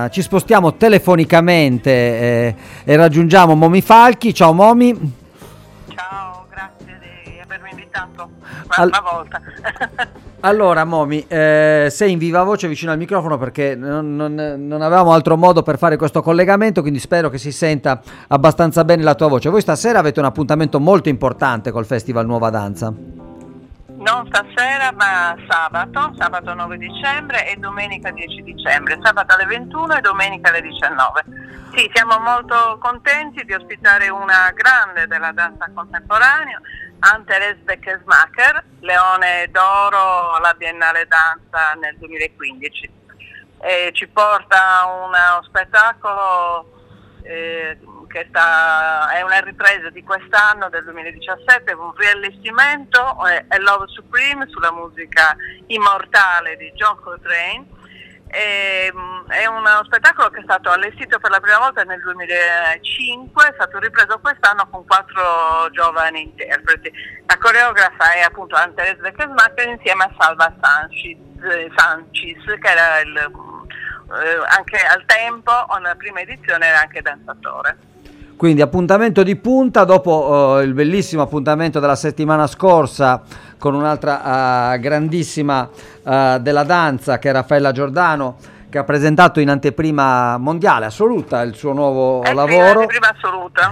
ci spostiamo telefonicamente e raggiungiamo Momi Falchi. Ciao Momi. Ciao, grazie di avermi invitato un'altra volta. Allora Momi, sei in viva voce vicino al microfono perché non avevamo altro modo per fare questo collegamento, quindi spero che si senta abbastanza bene la tua voce. Voi stasera avete un appuntamento molto importante col Festival Nuova Danza. Non stasera, ma sabato 9 dicembre e domenica 10 dicembre, sabato alle 21 e domenica alle 19. Sì, siamo molto contenti di ospitare una grande della danza contemporanea, Anne-Thérèse Beckesmacher, Leone d'Oro alla Biennale Danza nel 2015. Ci porta uno spettacolo che è una ripresa di quest'anno, del 2017, un riallestimento, è Love Supreme, sulla musica immortale di John Coltrane. È uno spettacolo che è stato allestito per la prima volta nel 2005, è stato ripreso quest'anno con 4 giovani interpreti. La coreografa è appunto Anne-Thérèse Beckesmacher insieme a Salva Sanchis, che era anche al tempo, nella prima edizione, era anche danzatore. Quindi appuntamento di punta dopo il bellissimo appuntamento della settimana scorsa con un'altra grandissima della danza, che è Raffaella Giordano, che ha presentato in anteprima mondiale assoluta il suo nuovo lavoro. Sì, l'anteprima assoluta.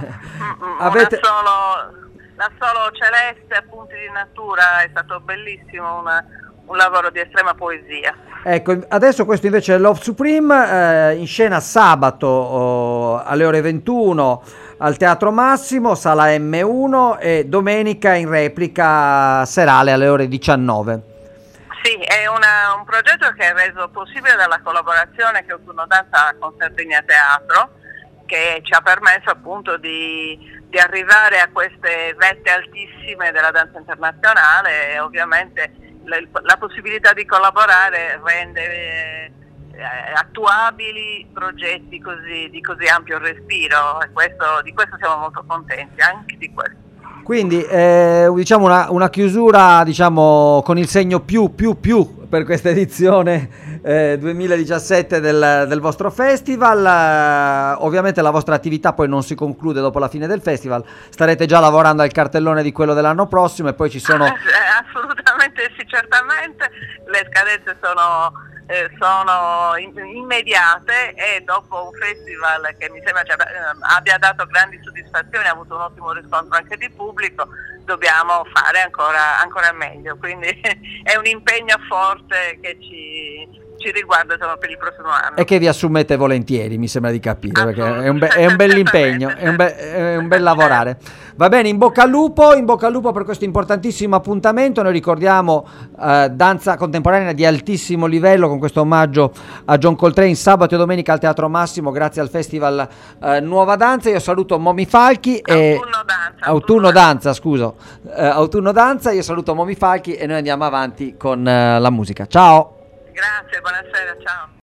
La solo celeste, appunti di natura, è stato bellissimo, un lavoro di estrema poesia. Ecco, adesso questo invece è Love Supreme, in scena sabato alle ore 21 al Teatro Massimo, sala M1, e domenica in replica serale alle ore 19. Sì, è un progetto che è reso possibile dalla collaborazione che Autunno Danza ha con Sardegna Teatro, che ci ha permesso appunto di arrivare a queste vette altissime della danza internazionale, e ovviamente la possibilità di collaborare rende attuabili progetti di così ampio respiro, e di questo siamo molto contenti, anche di questo. Quindi diciamo una chiusura, diciamo, con il segno più per questa edizione 2017 del vostro festival. Ovviamente la vostra attività poi non si conclude dopo la fine del festival, starete già lavorando al cartellone di quello dell'anno prossimo, e poi ci sono... Assolutamente sì, certamente le scadenze sono immediate, e dopo un festival che mi sembra abbia dato grandi soddisfazioni, ha avuto un ottimo riscontro anche di pubblico, dobbiamo fare ancora meglio, quindi è un impegno forte che ci riguarda, insomma, per il prossimo anno. E che vi assumete volentieri, mi sembra di capire, perché è un bell'impegno, è un bel lavorare. Va bene, in bocca al lupo per questo importantissimo appuntamento. Noi ricordiamo danza contemporanea di altissimo livello, con questo omaggio a John Coltrane, sabato e domenica al Teatro Massimo, grazie al Festival Nuova Danza. Io saluto Momi Falchi e Autunno Danza. Io saluto Momi Falchi e noi andiamo avanti con la musica. Ciao. Grazie, buonasera, ciao.